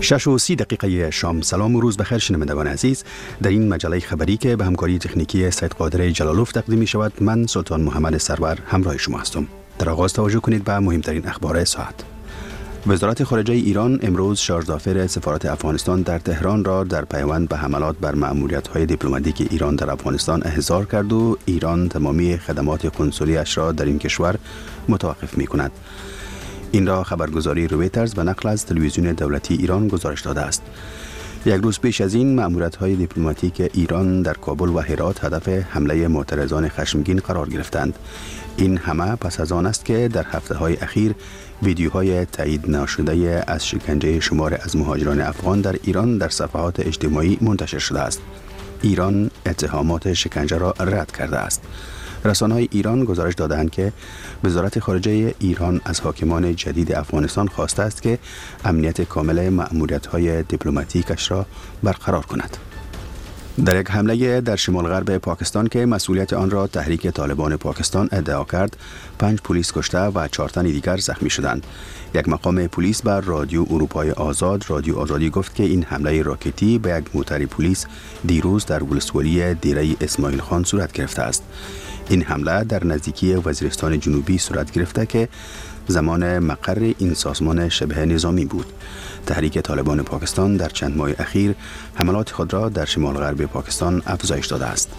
6:30 شام. سلام و روز بخیر شنوندگان عزیز. در این مجله خبری که به همکاری تکنیکی سید قادر جلالوف تقدیم می شود، من سلطان محمد سرور همراه شما هستم. در آغاز توجه کنید به مهمترین اخبار ساعت. وزارت خارجه ایران امروز شارژ سفارت افغانستان در تهران را در پیوند به حملات بر مأموریت‌های دیپلماتیک ایران در افغانستان احضار کرد و ایران تمامی خدمات قنصلی را در این کشور متوقف می‌کند. این را خبرگزاری رویترز به نقل از تلویزیون دولتی ایران گزارش داده است. یک روز پیش از این مأموریت‌های دیپلماتیک ایران در کابل و هرات هدف حمله معترضان خشمگین قرار گرفتند. این همه پس از آن است که در هفته‌های اخیر ویدیوهای تایید نشده از شکنجه شمار از مهاجران افغان در ایران در صفحات اجتماعی منتشر شده است. ایران اتهامات شکنجه را رد کرده است. رسانه‌های ایران گزارش دادند که وزارت خارجه ایران از حاکمان جدید افغانستان خواسته است که امنیت کامل مأموریت‌های دیپلماتیکش را برقرار کند. در یک حمله در شمال غرب پاکستان که مسئولیت آن را تحریک طالبان پاکستان ادعا کرد، 5 پلیس کشته و 4 تن دیگر زخمی شدند. یک مقام پلیس بر رادیو اروپای آزاد رادیو آزادی گفت که این حمله راکتی به یک موتر پلیس دیروز در ولسوالی دیره اسماعیل خان صورت گرفته است. این حمله در نزدیکی وزیرستان جنوبی صورت گرفته که زمان مقر این سازمان شبه نظامی بود. تحریک طالبان پاکستان در چند ماه اخیر حملات خود را در شمال غرب پاکستان افزایش داده است.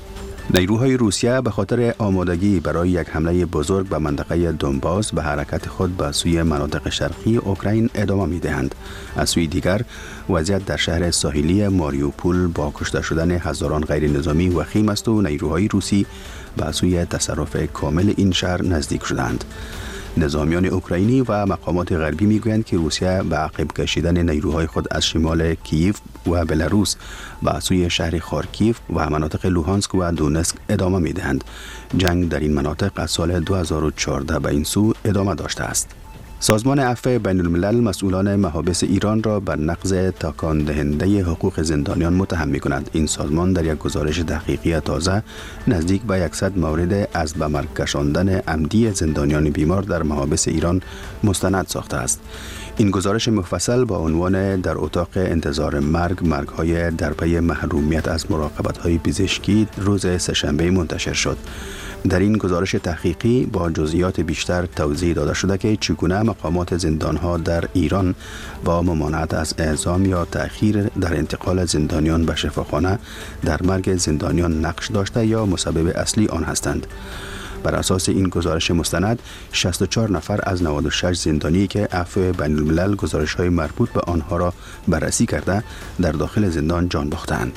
نیروهای روسیه به خاطر آمادگی برای یک حمله بزرگ به منطقه دونباس به حرکت خود به سوی مناطق شرقی اوکراین ادامه می‌دهند. از سوی دیگر وضعیت در شهر ساحلی ماریوپول با کشته شدن هزاران غیر نظامی وخیم است و نیروهای روسی به سوی تصرف کامل این شهر نزدیک شدند. نظامیان اوکراینی و مقامات غربی میگویند که روسیه به عقب کشیدن نیروهای خود از شمال کییف و بلاروس به سوی شهر خارکیف و مناطق لوهانسک و دونسک ادامه میدهند. جنگ در این مناطق از سال 2014 به این سو ادامه داشته است. سازمان عفو بین الملل مسئولان محابس ایران را بر نقض تکان دهنده حقوق زندانیان متهم می‌کند. این سازمان در یک گزارش تحقیقی تازه نزدیک به 100 مورد از به مرگ کشاندن عمدی زندانیان بیمار در محابس ایران مستند ساخته است. این گزارش مفصل با عنوان در اتاق انتظار مرگ‌های در پی محرومیت از مراقبت‌های پزشکی روز سه‌شنبه منتشر شد. در این گزارش تحقیقی با جزئیات بیشتر توضیح داده شده که چگونه مقامات زندانها در ایران با ممانعت از اعزام یا تأخیر در انتقال زندانیان به شفاخانه در مرگ زندانیان نقش داشته یا مسبب اصلی آن هستند. بر اساس این گزارش مستند 64 نفر از 96 زندانی که عفو بین الملل گزارش‌های مربوط به آنها را بررسی کرده در داخل زندان جان باختند.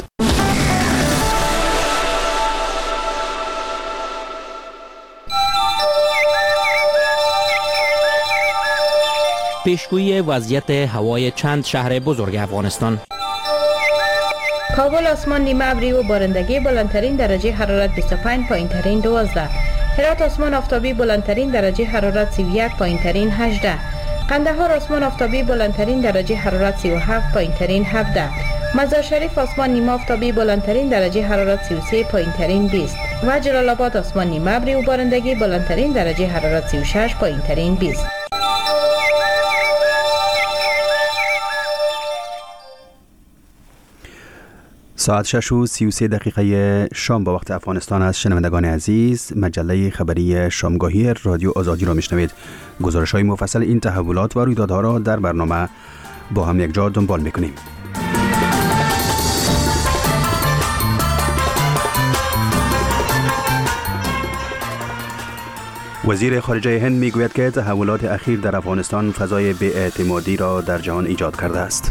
پیشگویی وضعیت هوای چند شهر بزرگ افغانستان. کابل آسمان نیمه ابری و بارندگی، بلندترین درجه حرارت 25، پایینترین 12. هرات آسمان آفتابی، بلندترین درجه حرارت 31، پایینترین 18. قندهار آسمان آفتابی، بلندترین درجه حرارت 37، پایینترین 17. مزار شریف آسمان نیمه آفتابی، بلندترین درجه حرارت 33، پایینترین 20. و جلال آباد آسمان نیمه ابری و بارندگی، بلندترین درجه حرارت 36، پایینترین 20. ساعت 6:33 شام با وقت افغانستان است. شنوندگان عزیز، مجله خبری شامگاهی رادیو آزادی را میشنوید. گزارش‌های مفصل این تحولات و رویدادها را در برنامه با هم یک جا دنبال میکنیم. وزیر خارجه هند میگوید که تحولات اخیر در افغانستان فضای بی‌اعتمادی را در جهان ایجاد کرده است.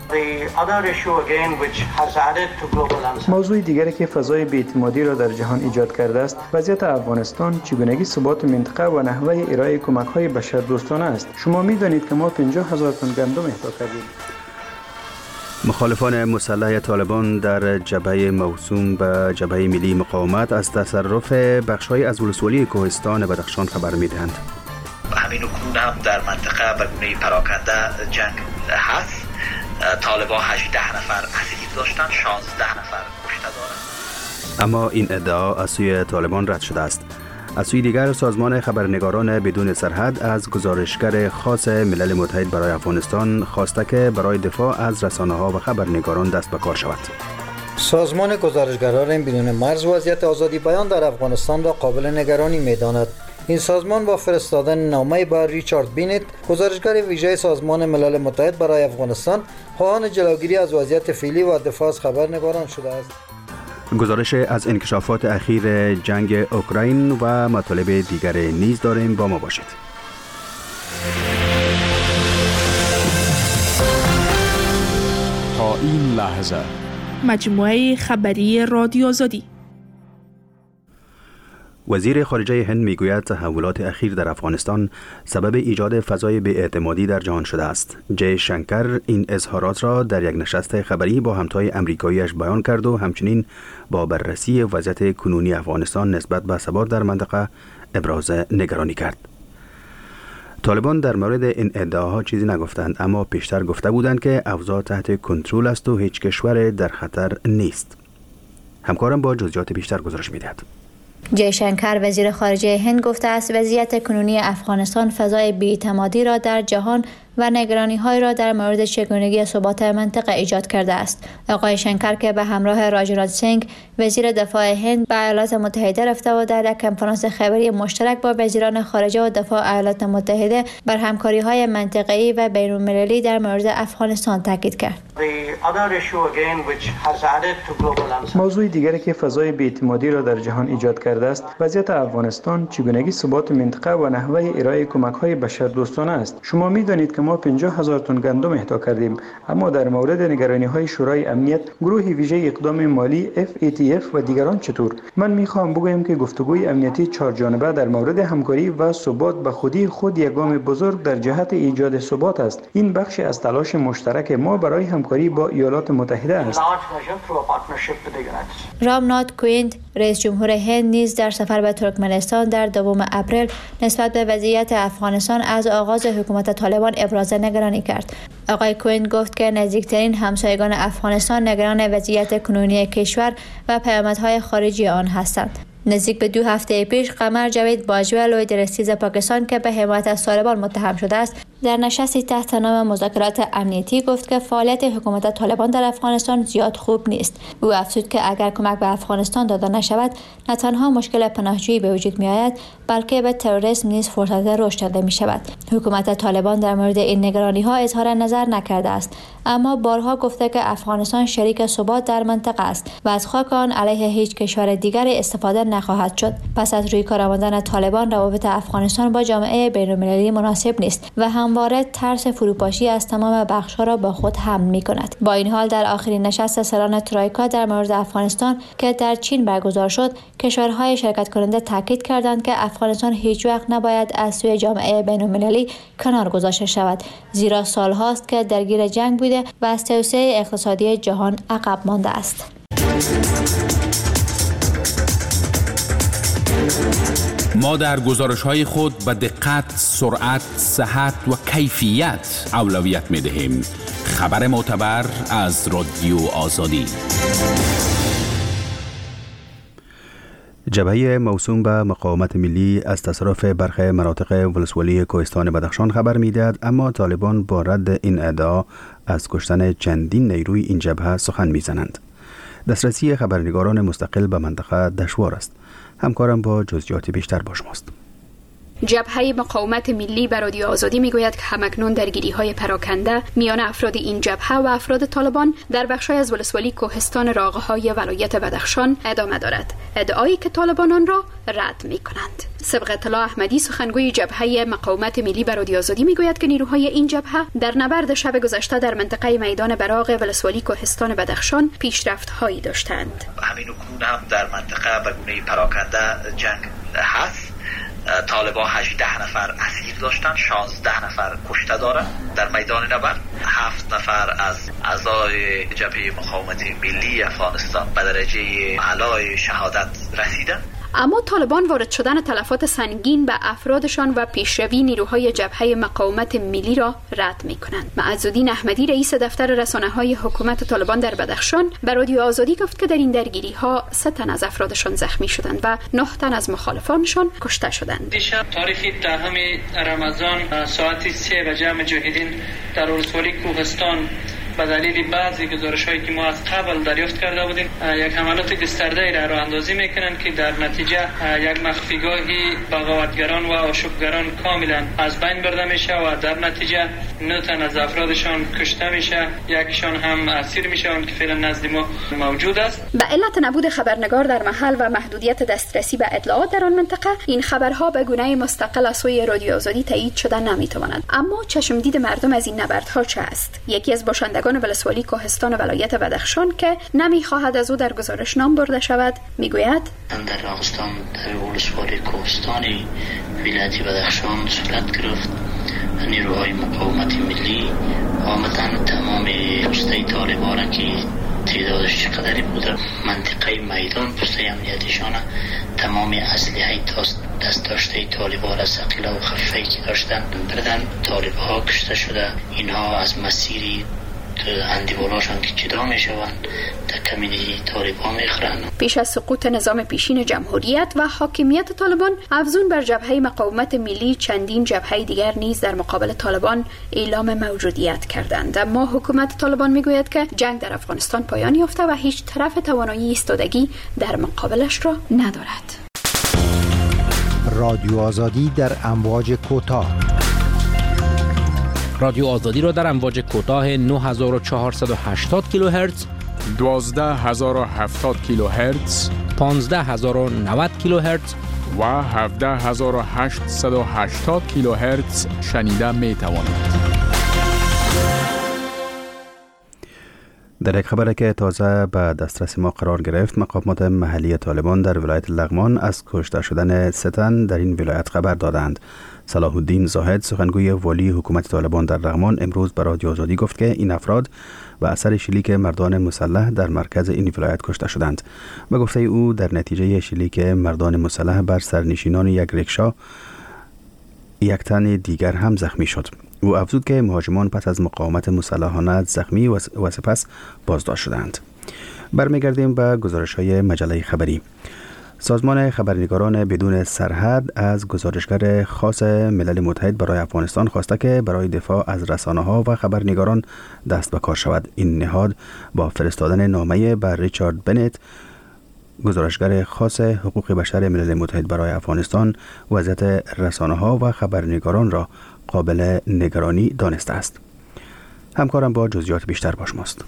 موضوع دیگری که فضای بی‌اعتمادی را در جهان ایجاد کرده است، وضعیت افغانستان، چگونگی ثبات منطقه و نحوه ارائه کمک‌های بشردوستانه است. شما می‌دانید که ما 50,000 تن گندم اهدا کردیم. مخالفان مسلح طالبان در جبهه موسوم به جبهه ملی مقاومت از تصرف بخش‌های از ولسوالی کوهستان بدخشان خبر می‌دهند. همین اکنون هم در منطقه به گونه پراکنده جنگ هست. طالبان 18 نفر اسیر داشتن، 16 نفر کشته دارند. اما این ادعا از سوی طالبان رد شده است. از سوی دیگر سازمان خبرنگاران بدون سرحد از گزارشگر خاص ملل متحد برای افغانستان خواسته که برای دفاع از رسانه‌ها و خبرنگاران دست به کار شود. سازمان گزارشگران بدون مرز وضعیت آزادی بیان در افغانستان را قابل نگرانی می‌داند. این سازمان با فرستادن نامه‌ای به ریچارد بینت، گزارشگر ویژه سازمان ملل متحد برای افغانستان، خواهان جلوگیری از وضعیت فعلی و دفاع از خبرنگاران شده است. گزارش از انکشافات اخیر جنگ اوکراین و مطالب دیگر نیز داریم، با ما باشید. تا این لحظه مجموعه خبری رادیو آزادی. وزیر خارجه هند میگوید تحولات اخیر در افغانستان سبب ایجاد فضای بی‌اعتمادی در جهان شده است. جی شنکر این اظهارات را در یک نشست خبری با همتای امریکایی‌اش بیان کرد و همچنین با بررسی وضعیت کنونی افغانستان نسبت به ثبات در منطقه ابراز نگرانی کرد. طالبان در مورد این ادعاها چیزی نگفتند، اما پیشتر گفته بودند که اوضاع تحت کنترل است و هیچ کشور در خطر نیست. همکارم با جزئیات بیشتر گزارش می‌دهد. جی شنکر وزیر خارجه هند گفته است وضعیت کنونی افغانستان فضای بی‌اعتمادی را در جهان و نگرانی‌های را در مورد چگونگی ثبات منطقه ایجاد کرده است. آقای شنکر که به همراه راجنات سینگ وزیر دفاع هند به ایالات متحده رفته و در یک کنفرانس خبری مشترک با وزیران خارجه و دفاع ایالات متحده بر همکاری‌های منطقه‌ای و بین‌المللی در مورد افغانستان تاکید کرد. موضوع دیگری که فضای بی‌اعتمادی را در جهان ایجاد کرده است، وضعیت افغانستان، چگونگی ثبات منطقه و نحوه ارائه کمک‌های بشردوستانه است. شما می‌دانید که ما 50,000 تن گندم اهدا کردیم، اما در مورد نگرانی‌های شورای امنیت، گروه ویژه اقدام مالی FATF و دیگران چطور؟ من می‌خواهم بگویم که گفتگوی امنیتی چهارجانبه در مورد همکاری و ثبات به خود یک گام بزرگ در جهت ایجاد ثبات است. این بخشی از تلاش مشترک ما برای همکاری با ایالات متحده است. رامنات کویند، رئیس جمهور هند نیز در سفر به ترکمنستان در 2 اپریل نسبت به وضعیت افغانستان از آغاز حکومت طالبان ابراز نگرانی کرد. آقای کویند گفت که نزدیکترین همسایگان افغانستان نگران وضعیت کنونی کشور و پیامدهای خارجی آن هستند. نزدیک به 2 هفته پیش قمر جاوید باجوه لوی درستیز پاکستان که به حمایت از طالبان متهم شده است، در نشستی تحت نام مذاکرات امنیتی گفت که فعالیت حکومت طالبان در افغانستان زیاد خوب نیست. او افزود که اگر کمک به افغانستان داده نشود، نه تنها مشکل پناهجویی به وجود می آید، بلکه به تروریسم نیز فرصت رشد داده می شود. حکومت طالبان در مورد این نگرانی ها اظهار نظر نکرده است، اما بارها گفته که افغانستان شریک ثبات در منطقه است و از خاک آن علیه هیچ کشور دیگری استفاده نخواهد شد. پس از روی کار آمدن طالبان، روابط افغانستان با جامعه بین‌المللی مناسب نیست و همواره ترس فروپاشی از تمام بخش‌ها را با خود حمل می‌کند. با این حال در آخرین نشست سران ترویکا در مورد افغانستان که در چین برگزار شد، کشورهای شرکت کننده تاکید کردند که افغانستان هیچ وقت نباید از سوی جامعه بین‌المللی کنار گذاشته شود، زیرا سال‌هاست که درگیر جنگ بوده و از توسعه اقتصادی جهان عقب مانده است. ما در گزارش‌های خود به دقت، سرعت، صحت و کیفیت اولویت می‌دهیم. خبر معتبر از رادیو آزادی. جبهه موسوم به مقاومت ملی از تصرف برخی مناطق ولسوالی کوهستان بدخشان خبر می‌دهد، اما طالبان با رد این ادعا از کشتن چندین نیروی این جبهه سخن می‌زنند. دسترسی خبرنگاران مستقل به منطقه دشوار است. همکارم با جزئیات بیشتر با شماست. جبهه مقاومت ملی بر رادیو آزادی میگوید که همکنون درگیری‌های پراکنده میان افراد این جبهه و افراد طالبان در بخش‌های از ولسوالی کوهستان راغهای ولایت بدخشان ادامه دارد، ادعایی که طالبان آن را رد می‌کنند. سبق اطلاع احمدی، سخنگوی جبهه مقاومت ملی بر رادیو آزادی میگوید که نیروهای این جبهه در نبرد شب گذشته در منطقه میدان براق ولسوالی کوهستان بدخشان پیشرفت‌هایی داشتند. همین اکنون هم در منطقه به گونه پراکنده جنگ هست. طالبان 18 نفر اسیر داشتن، 16 نفر کشته دارند در میدان نبرد. 7 نفر از اعضای جبهه مقاومت ملی افغانستان به درجه اعلای شهادت رسیدند. اما طالبان وارد شدن تلفات سنگین به افرادشان و پیشروی نیروهای جبهه مقاومت ملی را رد می‌کنند. معزالدین احمدی رئیس دفتر رسانه‌های حکومت طالبان در بدخشان به رادیو آزادی گفت که در این درگیری‌ها 3 تن از افرادشان زخمی شدند و 9 تن از مخالفانشان کشته شدند. دیشب تاریخ دهم رمضان ساعت 3 بجه مجاهدین در ولسوالی کوهستان به دلیل بعضی گزارش‌هایی که ما از قبل دریافت کرده بودیم یک حملات گسترده را اندازی می‌کنند که در نتیجه یک مخفیگاهی بغاوتگران و آشوبگران کاملا از بین برده میشه و در نتیجه 9 تن از افرادشان کشته میشه، یکشان هم اسیر میشوند که فعلا نزد ما موجود است. به علت نبود خبرنگار در محل و محدودیت دسترسی به اطلاعات در آن منطقه، این خبرها به گونه مستقل از سوی رادیو آزادی تایید شده نمی‌تواند. اما چشمدید مردم از این نبردها چه است؟ یکی از باشندگان ولسوالی کوهستان ولایت بدخشان که نمی‌خواهد از او در گزارش نام برده شود میگوید در راغستان در ولسوالی کوهستان ولایت بدخشان صورت گرفت. نیروهای مقاومت ملی آمدن تمام پسته طالبان که تعدادش چقدری بوده منطقه میدان پسته امنیتیشان تمام اسلحه دست داشته طالبان از ثقیله و خفیفی که داشتن بردن. طالبها کشته شده. اینها از مسیری اندیوالاشان که جدا می شوند در کمینی طالبان میخرند. پیش از سقوط نظام پیشین جمهوریت و حاکمیت طالبان، افزون بر جبهه مقاومت ملی چندین جبهه دیگر نیز در مقابل طالبان اعلام موجودیت کردند. اما حکومت طالبان میگوید که جنگ در افغانستان پایان یافته و هیچ طرف توانایی ایستادگی در مقابلش را ندارد. رادیو آزادی در امواج کوتاه. رادیو آزادی را در امواج کوتاه 9480 کیلوهرتز، 12070 کیلوهرتز، 15090 کیلوهرتز و 17880 کیلوهرتز شنیده می توانید. در یک خبر که تازه به دسترس ما قرار گرفت، مقامات محلی طالبان در ولایت لغمان از کشته شدن 3 تن در این ولایت خبر دادند. صلاح الدین زاهد، سخنگوی والی حکومت طالبان در لغمان، امروز به رادیو آزادی گفت که این افراد به اثر شلیک مردان مسلح در مرکز این ولایت کشته شدند. به گفته او در نتیجه شلیک مردان مسلح بر سرنشینان یک رکشا 1 تن دیگر هم زخمی شد. او افزود که مهاجمان پس از مقاومت مسلحانه زخمی و سپس بازداشت شدند. برمیگردیم به گزارش‌های مجله خبری. سازمان خبرنگاران بدون سرحد از گزارشگر خاص ملل متحد برای افغانستان خواسته که برای دفاع از رسانه‌ها و خبرنگاران دست به کار شود. این نهاد با فرستادن نامه بر ریچارد بنت، گزارشگر خاص حقوق بشر ملل متحد برای افغانستان، وضعیت رسانه‌ها و خبرنگاران را قابل نگرانی دانسته است. همکارم با جزئیات بیشتر با شماست.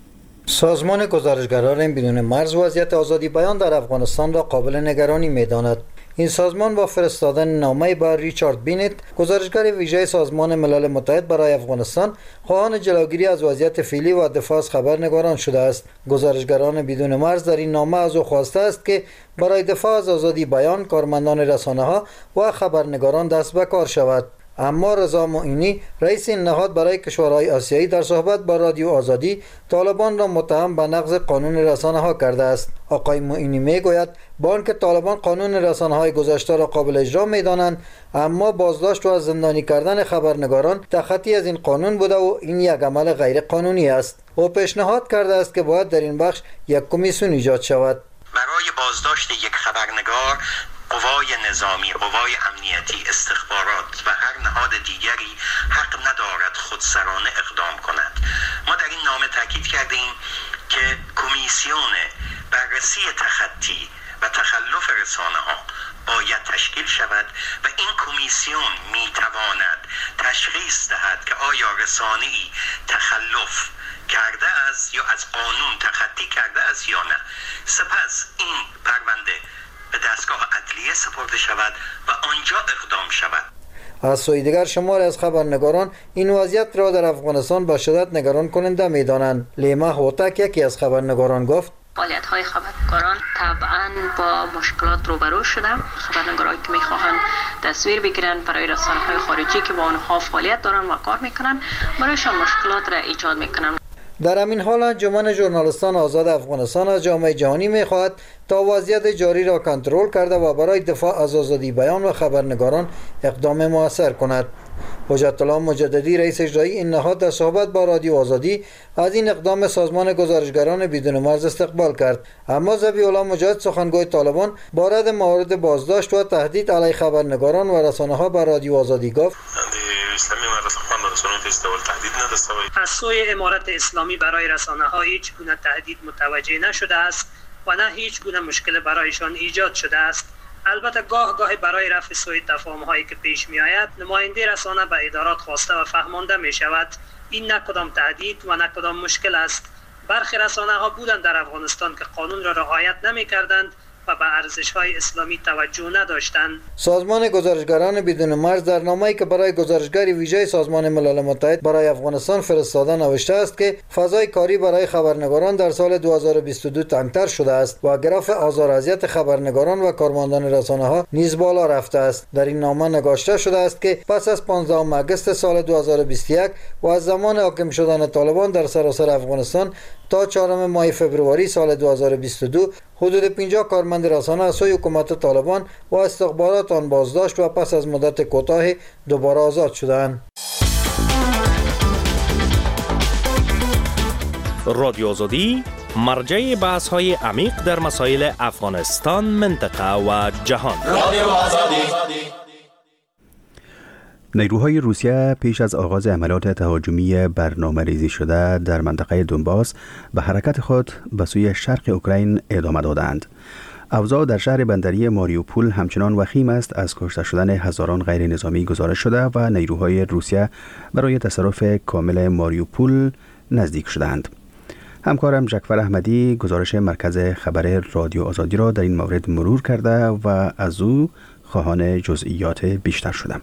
سازمان گزارشگران بدون مرز وضعیت آزادی بیان در افغانستان را قابل نگرانی می‌داند. این سازمان با فرستادن نامه بر ریچارد بینت، گزارشگر ویژه سازمان ملل متحد برای افغانستان، خواهان جلوگیری از وضعیت فعلی و دفاع از خبرنگاران شده است. گزارشگران بدون مرز در این نامه از او خواسته است که برای دفاع از آزادی بیان کارمندان رسانه‌ها و خبرنگاران دست به کار شود. اما رضا معینی، رئیس این نهاد برای کشورهای آسیایی، در صحبت با رادیو آزادی طالبان را متهم به نقض قانون رسانه‌ها کرده است. آقای معینی میگوید با آنکه طالبان قانون رسانه‌های گذشته را قابل اجرا می‌دانند، اما بازداشت و از زندانی کردن خبرنگاران تخطی از این قانون بوده و این یک عمل غیر قانونی است. او پیشنهاد کرده است که باید در این بخش یک کمیسیون ایجاد شود. برای بازداشت یک خبرنگار قوای نظامی، قوای امنیتی، استخبارات و هر نهاد دیگری حق ندارد خودسرانه اقدام کند. ما در این نامه تاکید کردیم که کمیسیون بررسی تخطی و تخلف رسانه‌ها باید تشکیل شود و این کمیسیون میتواند تشخیص دهد که آیا رسانه‌ای تخلف کرده است یا از قانون تخطی کرده است یا نه. سپس این پرونده به دستگاه عدلیه سپرده شود و آنجا اقدام شود. از سوی دیگر شماری از خبرنگاران این وضعیت را در افغانستان با شدت نگران کننده می‌دانند. لیما هوتک، یکی از خبرنگاران، گفت فعالیت‌های خبرنگاران طبعاً با مشکلات روبرو شدن. خبرنگارایی که می‌خواهند تصویر بگیرن برای رسانه‌های خارجی که با آنها فعالیت دارن و کار می‌کنن، برایشان مشکلات را ایجاد می‌کنن. در همین حال انجمن ژورنالیستان آزاد افغانستان از جامعه جهانی می‌خواهد تا وضعیت جاری را کنترل کرده و برای دفاع از آزادی بیان و خبرنگاران اقدام موثر کند. حجت الله مجددی رئیس اجرایی این نهاد در صحبت با رادیو آزادی از این اقدام سازمان گزارشگران بدون مرز استقبال کرد، اما ذبیح الله مجاهد سخنگوی طالبان بارد موارد بازداشت و تهدید علیه خبرنگاران و رسانه‌ها بر رادیو آزادی گفت از سوی امارت اسلامی برای رسانه‌ها هیچ گونه تهدید متوجه نشده است و نه هیچ گونه مشکل برایشان ایجاد شده است. البته گاه برای رفع سوء تفاهم‌هایی که پیش می‌آید نماینده رسانه به ادارات خواسته و فهمانده می‌شود این نه کدام تهدید و نه کدام مشکل است. برخی رسانه‌ها بودند در افغانستان که قانون را رعایت نمی‌کردند و به ارزش‌های اسلامی توجه نداشتند. سازمان گزارشگران بدون مرز در نامه‌ای که برای گزارشگر ویژه سازمان ملل متحد برای افغانستان فرستاده نوشته است که فضای کاری برای خبرنگاران در سال 2022 تنگتر شده است و گراف آزار و اذیت خبرنگاران و کارمندان رسانه‌ها نیز بالا رفته است. در این نامه نگاشته شده است که پس از 15 آگوست سال 2021 و از زمان حاکم شدن طالبان در سراسر افغانستان تا 4 ماه فوریه سال 2022 حدود 50 کارمند رسانه از سوی حکومت طالبان و استخبارات آن بازداشت و پس از مدت کوتاه دوباره آزاد شدند. رادیو آزادی مرجع بحث‌های عمیق در مسائل افغانستان، منطقه و جهان. رادیو آزادی. نیروهای روسیه پیش از آغاز عملیات تهاجمی برنامه‌ریزی شده در منطقه دونباس به حرکت خود به سوی شرق اوکراین ادامه دادند. اوضاع در شهر بندری ماریوپول همچنان وخیم است. از کشته شدن هزاران غیر نظامی گزارش شده و نیروهای روسیه برای تصرف کامل ماریوپول نزدیک شدند. همکارم جعفر احمدی گزارش مرکز خبر رادیو آزادی را در این مورد مرور کرده و از او خواهان جزئیات بیشتر شدم.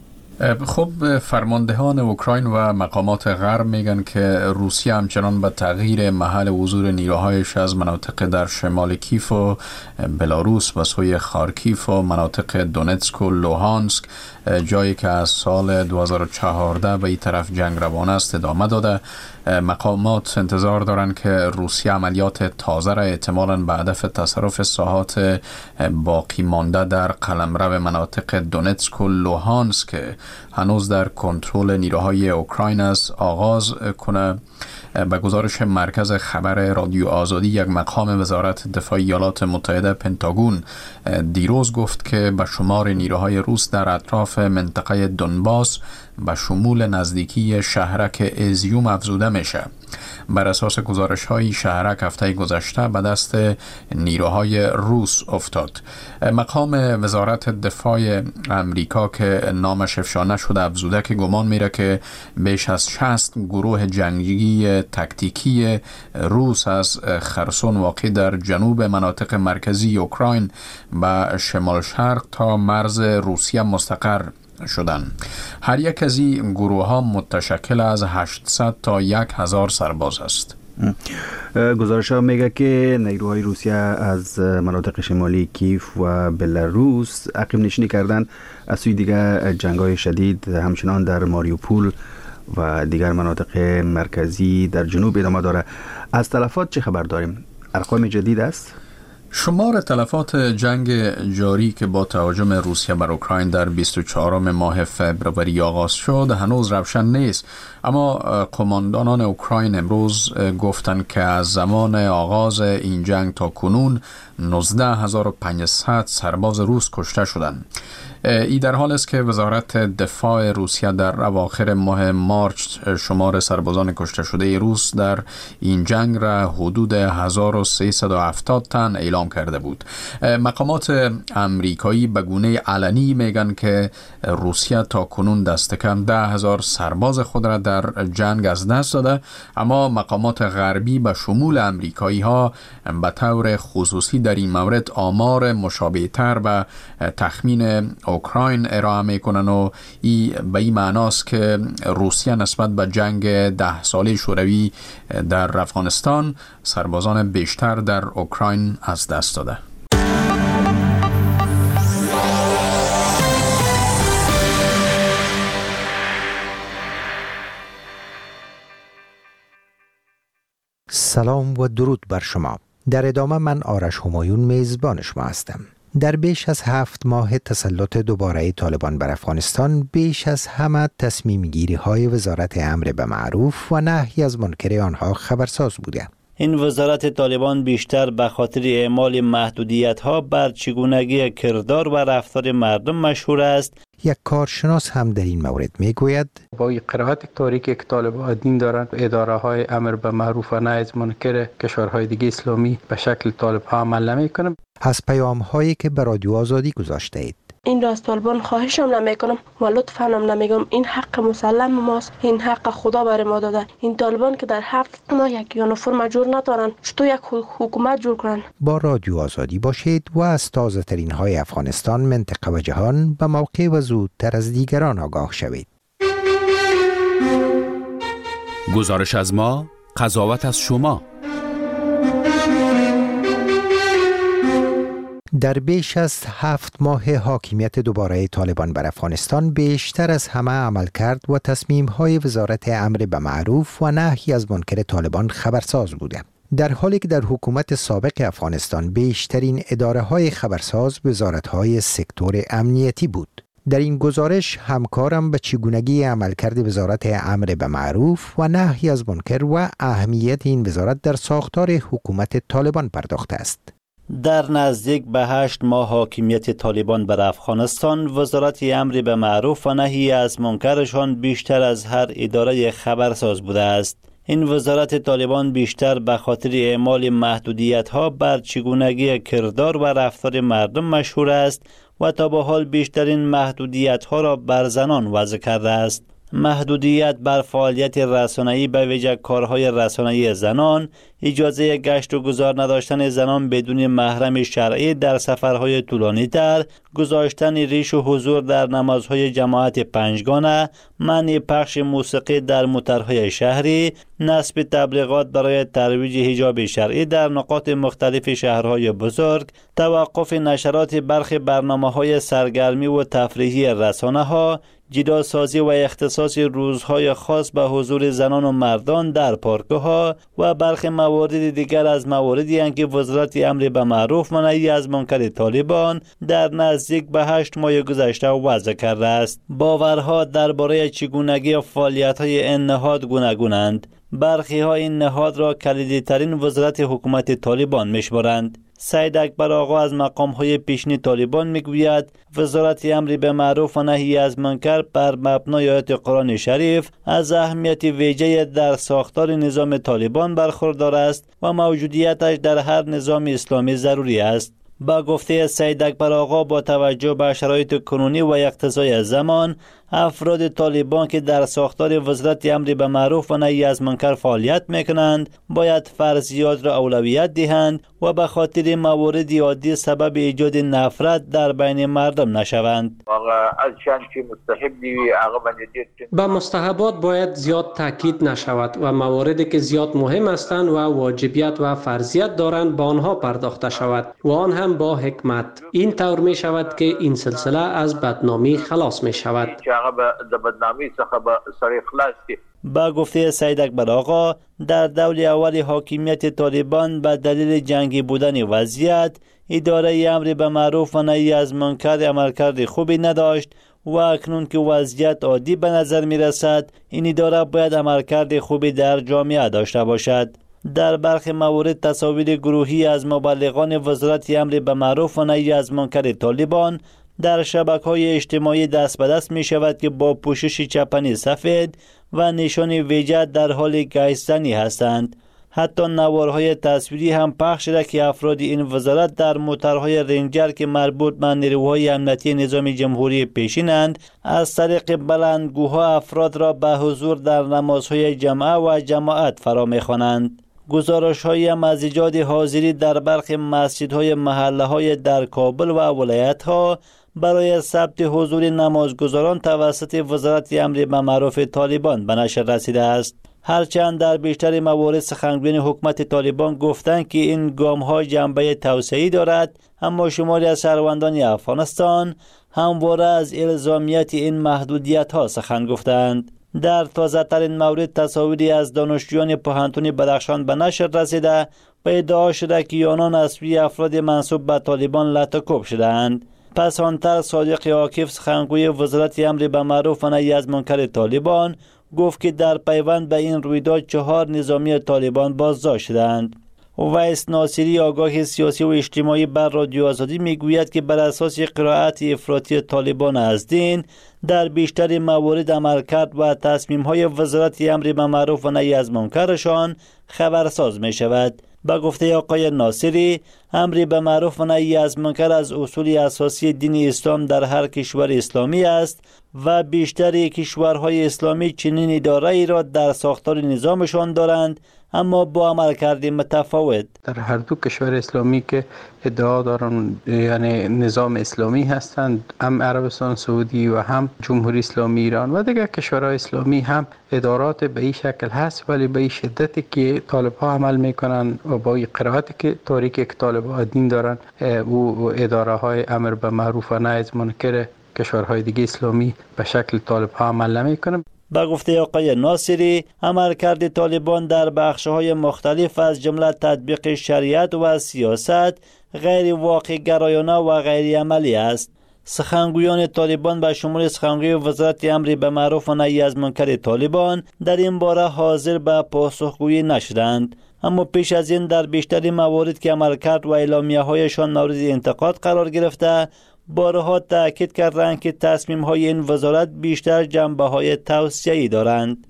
خب، فرماندهان اوکراین و مقامات غرب میگن که روسیه همچنان به تغییر محل حضور نیروهایش از مناطق در شمال کیف و بلاروس و سوی خارکیف و مناطق دونتسک و لوهانسک، جایی که از سال 2014 به این طرف جنگ روان است، ادامه داده. مقامات انتظار دارند که روسیه عملیات تازه را احتمالاً به هدف تصرف ساحات باقی مانده در قلمرو مناطق دونتسک و لوهانسک هنوز در کنترل نیروهای اوکراین است آغاز کنه. به گزارش مرکز خبر رادیو آزادی، یک مقام وزارت دفاع ایالات متحده پنتاگون دیروز گفت که به شمار نیروهای روس در اطراف منطقه دونباس به شمول نزدیکی شهرک ازیوم افزوده میشه. بر اساس گزارش های شهرک هفته گذشته به دست نیروهای روس افتاد. مقام وزارت دفاع امریکا که نامش افشا نشده افزوده که گمان میره که بیش از 60 گروه جنگی تکتیکی روس از خرسون واقع در جنوب مناطق مرکزی اوکراین به شمال شرق تا مرز روسیه مستقر شدن. هر یک از این گروه ها متشکل از 800 تا 1000 سرباز است. گزارش ها میگه که نیروهای روسیه از مناطق شمالی کیف و بلاروس عقب نشینی کردند. از سوی دیگر جنگ‌های شدید همچنان در ماریوپول و دیگر مناطق مرکزی در جنوب ادامه داره. از تلفات چه خبر داریم؟ ارقام جدید است؟ شمار تلفات جنگ جاری که با تهاجم روسیه بر اوکراین در 24 ماه فوریه آغاز شد هنوز روشن نیست، اما قماندانان اوکراین امروز گفتند که از زمان آغاز این جنگ تا کنون 19500 سرباز روس کشته شدند. ای در حال است که وزارت دفاع روسیه در اواخر ماه مارچ شمار سربازان کشته شده روس در این جنگ را حدود 1370 تن اعلام کرده بود. مقامات امریکایی به گونه علنی میگن که روسیه تا کنون دست کم 10,000 سرباز خود را در جنگ از دست داده، اما مقامات غربی به شمول امریکایی ها به طور خصوصی در این مورد آمار مشابه تر به تخمین اوکراین ارائه میکنن و به این معناست که روسیه نسبت به جنگ 10 ساله شوروی در افغانستان سربازان بیشتر در اوکراین از دست داده. سلام و درود بر شما. در ادامه من آرش همایون میزبان شما هستم. در بیش از 7 ماه تسلط دوباره طالبان بر افغانستان، بیش از همه تصمیم گیری های وزارت امر به معروف و نهی از منکر آنها خبرساز بوده. این وزارت طالبان بیشتر به خاطر اعمال محدودیت‌ها بر چگونگی کردار و رفتار مردم مشهور است. یک کارشناس هم در این مورد میگوید با قرائت تاریکی که طالبان دین دارند، اداره های امر به معروف و نهی از منکر کشورهای دیگه اسلامی به شکل طالب ها عمل نمی‌کنند. از پیام هایی که به رادیو آزادی گذاشته اید. این را از طالبان خواهشم نمیکنم و لطفاً هم نمیگم. این حق مسلم ماست، این حق خدا بر ما داده. این طالبان که در 7 ماه یک یونیفرم جور ندارن، چطور یک حکومت جور کنن؟ با رادیو آزادی باشید و از تازه ترین های افغانستان، منطقه و جهان به موقع و زودتر از دیگران آگاه شوید. گزارش از ما، قضاوت از شما. در بیش از 7 ماه حاکمیت دوباره طالبان بر افغانستان، بیشتر از همه عمل کرد و تصمیم‌های وزارت امر به معروف و نهی از منکر طالبان خبرساز بوده. در حالی که در حکومت سابق افغانستان بیشترین اداره‌های خبرساز وزارت‌های سکتور امنیتی بود. در این گزارش همکارم به چگونگی عملکرد وزارت امر به معروف و نهی از منکر و اهمیت این وزارت در ساختار حکومت طالبان پرداخته است. در نزدیک به 8 ماه حاکمیت طالبان بر افغانستان، وزارت امر به معروف و نهی از منکرشان بیشتر از هر اداره خبرساز بوده است. این وزارت طالبان بیشتر به خاطر اعمال محدودیت‌ها بر چگونگی کردار و رفتار مردم مشهور است و تا به حال بیشترین محدودیت‌ها را بر زنان وضع کرده است. محدودیت بر فعالیت رسانه‌ای به ویژه کارهای رسانه‌ای زنان، اجازه گشت و گذار نداشتن زنان بدون محرم شرعی در سفرهای طولانی‌تر، گذاشتن ریش و حضور در نمازهای جماعت پنجگانه، منع پخش موسیقی در موترهای شهری، نصب تبلیغات برای ترویج حجاب شرعی در نقاط مختلف شهرهای بزرگ، توقف نشرات برخی برنامه‌های سرگرمی و تفریحی رسانه‌ها، جداسازی و اختصاص روزهای خاص به حضور زنان و مردان در پارک‌ها و برخی موارد دیگر از مواردی هستند که وزارت امر به معروف و نهی از منکر طالبان در نزدیک به 8 ماه گذشته وضع کرده است. باورها درباره چگونگی فعالیت‌های این نهاد گوناگونند. برخی ها این نهاد را کلیدی ترین وزارت حکومت طالبان می‌شمارند. سید اکبر آقا از مقام‌های پیشین طالبان میگوید وزارت امر به معروف و نهی از منکر بر مبنای آیات قرآن شریف از اهمیت ویژه در ساختار نظام طالبان برخوردار است و موجودیتش در هر نظام اسلامی ضروری است. با گفته سید اکبر آقا، با توجه به شرایط کنونی و اقتضای زمان، افراد طالبان که در ساختار وزارت امر به معروف و نهی از منکر فعالیت میکنند باید فرضیات را اولویت دهند و به خاطر موارد عادی سبب ایجاد نفرت در بین مردم نشوند. به مستحبات باید زیاد تاکید نشود و مواردی که زیاد مهم هستند و واجبیت و فرضیت دارند به آنها پرداخته شود و آن هم با حکمت. این طور می شود که این سلسله از بدنامی خلاص می شود. با گفته سید اکبر آقا، در دور اول حاکمیت طالبان به دلیل جنگی بودن وضعیت، اداره امر به معروف و نهی از منکر عملکرد خوبی نداشت و اکنون که وضعیت عادی به نظر می رسد، این اداره باید عملکرد خوبی در جامعه داشته باشد. در برخی موارد تصاویر گروهی از مبلغان وزارت امر به معروف و نهی از منکر طالبان در شبکه‌های اجتماعی دست به دست می شود که با پوشش چپنی سفید و نشان ویژه در حال گشتنی هستند. حتی نوارهای تصویری هم پخش شده که افراد این وزارت در موترهای رنجر که مربوط به نیروهای امنیتی نظام جمهوری پیشینند، از طریق بلندگوها افراد را به حضور در نمازهای جمعه و جماعت فرا می‌خوانند. گزارش‌هایی هم از ایجاد حاضری در برخی مسجدهای محله‌های در کابل و ولایت‌ها برای ثبت حضور نمازگزاران توسط وزارت امر به معروف طالبان به نشر رسیده است. هرچند در بیشتر موارد سخنگویان حکومت طالبان گفتند که این گام‌ها جنبه توسعه‌ای دارد، اما شماری از شهروندان افغانستان همواره از الزامیت این محدودیت‌ها سخن گفتند. در تازه ترین مورد تصاویری از دانشجویان پوهنتون بدخشان به نشر رسیده و ادعا شده که آنان از سوی افراد منسوب به طالبان لطکوب شدند. پس آنتر صادق عاکف سخنگوی وزارت امر به معروف و نهی از منکر طالبان گفت که در پیوند به این رویداد 4 نظامی طالبان بازداشت شدند. ویس ناصری آگاه سیاسی و اجتماعی بر رادیو آزادی میگوید که بر اساس قرائت افراطی طالبان از دین در بیشتر موارد عملکرد و تصمیم‌های وزارت امر به معروف و نهی از منکرشان خبرساز می شود. با گفته آقای ناصری، امر به معروف و نهی از منکر از اصول اساسی دین اسلام در هر کشور اسلامی است و بیشتر کشورهای اسلامی چنین اداره‌ای را در ساختار نظامشان دارند، اما با عملکرد متفاوت. در هر دو کشور اسلامی که ادعا دارن یعنی نظام اسلامی هستند، هم عربستان سعودی و هم جمهوری اسلامی ایران و دیگر کشورهای اسلامی هم ادارات به این شکل هست، ولی به این شدتی که طالب ها عمل میکنن و با این قرائتی که تاریکی که طالب ها دین دارن و اداره های امر به معروف و نهی از منکر کشورهای دیگه اسلامی به شکل طالب ها عمل نمیکنن. با گفته آقای ناصری، عملکرد طالبان در بخش‌های مختلف از جمله تطبیق شریعت و سیاست غیر واقع گرایانه و غیر عملی است. سخنگویان طالبان به شمول سخنگوی وزارت امر به معروف و نهی از منکر طالبان در این باره حاضر به پاسخگویی نشدند، اما پیش از این در بیشتر موارد که عملکرد و اعلامیه‌هایشان مورد انتقاد قرار گرفته، بارها تأکید کردند که تصمیم‌های این وزارت بیشتر جنبه‌های توصیه‌ای دارند.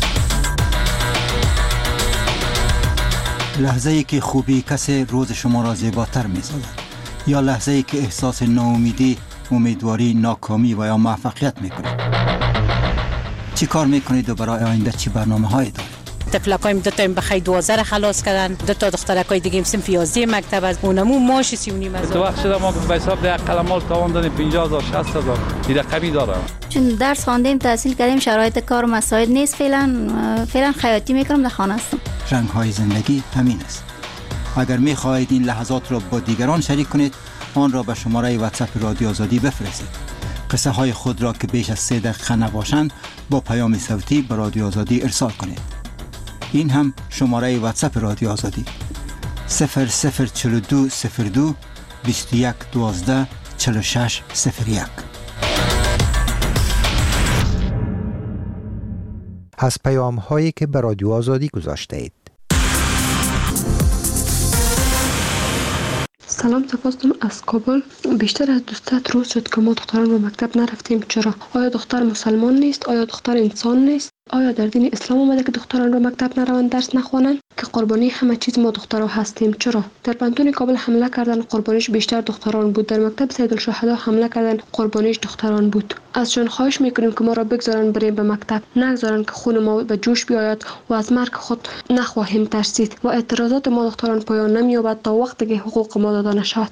لحظه‌ای که خوبی کسی روز شما را زیباتر می‌سازد، یا لحظه‌ای که احساس ناامیدی، امیدواری، ناکامی و یا موفقیت می‌کنید. چی کار می‌کنید و برای آینده چی برنامه‌هایی دارید؟ طفلکایم 2 تا بخی 12 خلاص کردن، 2 تا دخترکای دیگه صنف 11 مکتب از اونمو ماش 3.5 تو وقت شده ما به حساب ده قلمال تاوان دادیم 50000 60000 این رقمی داره. چون درس خواندیم تحصیل کردیم شرایط کار و مساعد نیست، فعلا خیاطی میکنم، در خانه هستم. رنگ‌های زندگی همین است. اگر می‌خواهید این لحظات را با دیگران شریک کنید، آن را به شماره واتساپ رادیو آزادی بفرستید. قصه های خود را که بیش از 3 دقیقه نباشند با پیام صوتی به رادیو آزادی ارسال کنید. این هم شماره واتساپ رادیو آزادی 004202 21 12 46 01. از پیام هایی که به رادیو آزادی گذاشته اید. سلام، تپاس دارم از کابل. بیشتر از 200 روز شد که ما دختران به مکتب نرفتیم. چرا؟ آیا دختر مسلمان نیست؟ آیا دختر انسان نیست؟ آیا در دین اسلام اومده که دختران به مکتب نروند درس نخوانند؟ که قربانی همه چیز ما دخترها هستیم. چرا؟ در پانتون کابل حمله کردن، قربانیش بیشتر دختران بود. در مکتب سیدالشهدا حمله کردن، قربانیش دختران بود. ازشان خواهش میکنیم که ما را بگذارن بریم به مکتب، نگذارن که خون ما به جوش بیاید و از مرگ خود نخواهیم ترسید و اعتراضات ما دختران پایان نمییابد تا وقتی که حقوق ما داده نشود.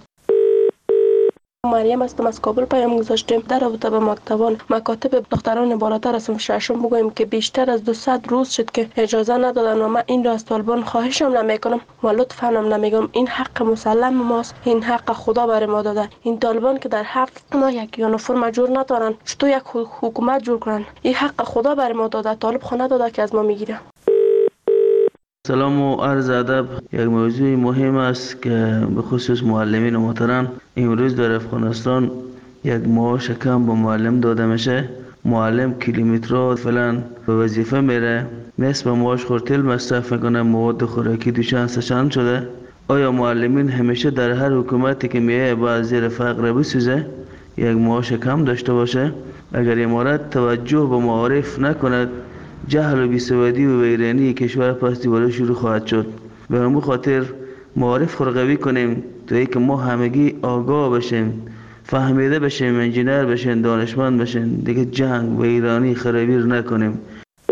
مریم هستم، از کابل پیام گذاشتیم در رابطه به مکتبان مکاتب دختران بالاتر از صنف ششم بگوییم که بیشتر از 200 روز شد که اجازه ندادن و من این را از طالبان خواهشم نمیکنم و لطفاً هم نمیگم. این حق مسلم ماست، این حق خدا بر ما داده. این طالبان که در 7 ماه یک یونیفرم جور ندارن، چطور یک حکومت جور کنن؟ این حق خدا بر ما داده، طالب خو نداده که از ما میگیره. سلام و عرض ادب. یک موضوع مهم است که به خصوص معلمین محترم، امروز در افغانستان یک معاش کم به معلم داده میشه. معلم کیلومترها فعلا به وظیفه میره، نصف معاش خورتل مصرف میکنه، مواد خوراکی دوچند سه‌چند شده. آیا معلمین همیشه در هر حکومتی که میایه باید زیر فقر بسوزه، یک معاش کم داشته باشه؟ اگر امارت توجه به معارف نکند، جهل و بیسوادی و ویرانی کشور پس دیواره شروع خواهد شد. به همون خاطر معارف خود قوی کنیم تا اینکه ما همگی آگاه بشیم، فهمیده بشیم، انجینر بشیم، دانشمند بشیم، دیگه جنگ و ایرانی خرابی رو نکنیم.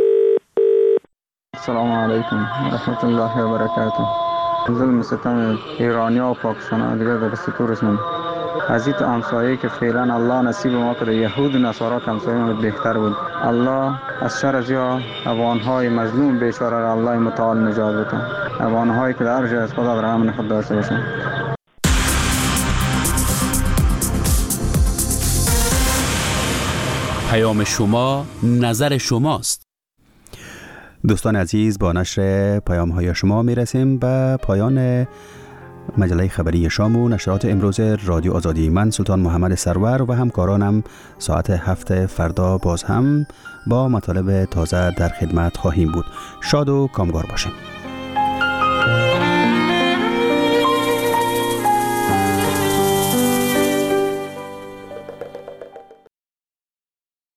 السلام علیکم و رحمت الله و برکاته. ظلم ستم ایرانی و پاکستان دیگه در ستورشون از این همسایه که فعلا الله نصیب ما کرده، یهود و نصارا که همسایه ما بهتر بود. الله از شر از یا افغانهای مظلوم بیچاره را الله متعال نجات بده. افغانهایی که در جای از خدا در امن خود داشته باشند. پیام شما نظر شماست. دوستان عزیز، با نشر پیام های شما می رسیم به پایان مجله خبری شام و نشرات امروز رادیو آزادی. من سلطان محمد سرور و همکارانم ساعت 7 فردا باز هم با مطالب تازه در خدمت خواهیم بود. شاد و کامگار باشیم.